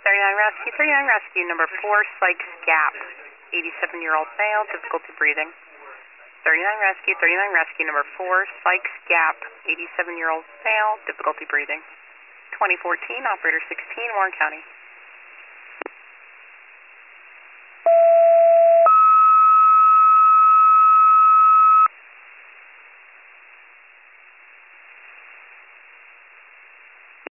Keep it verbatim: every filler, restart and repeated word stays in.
thirty-nine Rescue, thirty-nine Rescue, number four, Sykes Gap, eighty-seven-year-old male, difficulty breathing. thirty-nine Rescue, thirty-nine Rescue, number four, Sykes Gap, eighty-seven-year-old male, difficulty breathing. twenty fourteen, operator sixteen, Warren County.